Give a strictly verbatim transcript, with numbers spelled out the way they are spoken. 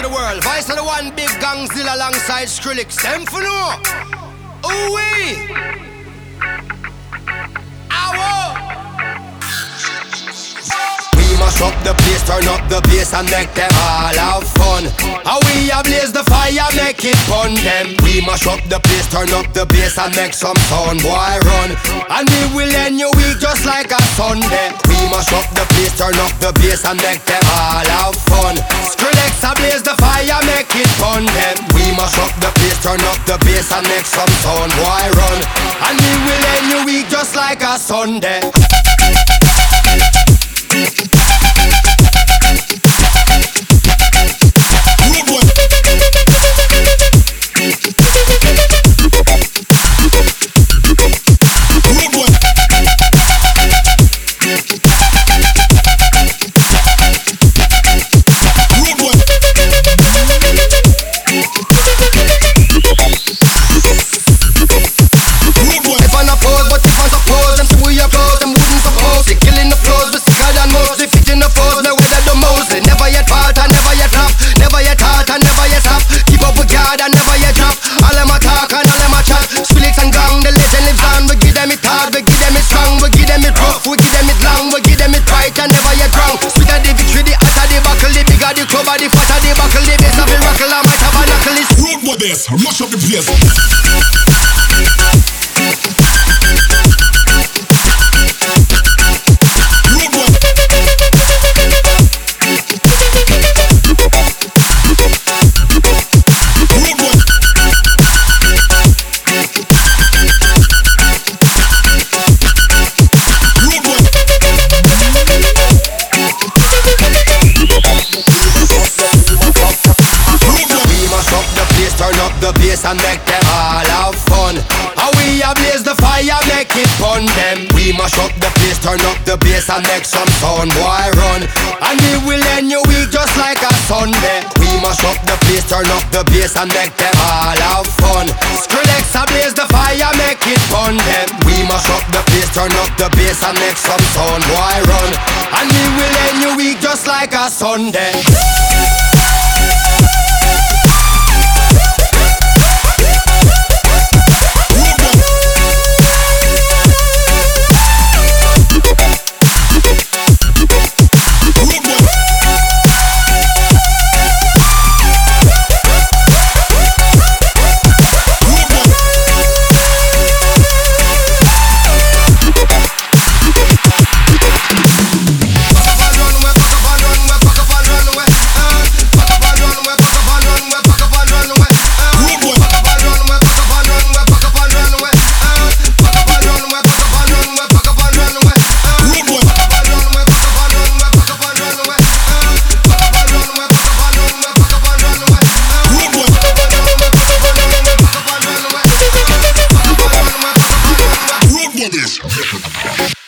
world. Vice of the one big gangzilla alongside Skrillex. Them for no. Ooh wee. Ow. Mash up the place, turn up the bass and make them all have fun. How we ablaze the fire, make it fun them. We mash up the place, turn up the bass and make some sound, boy run. And we will end your week just like a Sunday. We mash up the place, turn up the bass and make them all have fun. Skrillex ablaze the fire, make it fun them. We mash up the place, turn up the bass and make some sound, boy run. And we will end your week just like a Sunday. Mash up the place. And make them all have fun. How we ablaze the fire, make it fun them. We mash up the place, turn up the bass and make some sound, boy run. And we will end your week just like a Sunday. We mash up the place, turn up the bass and make them all have fun. Skrillex ablaze the fire, make it fun them. We mash up the place, turn up the bass and make some sound, boy run. And we will end your week just like a Sunday. This.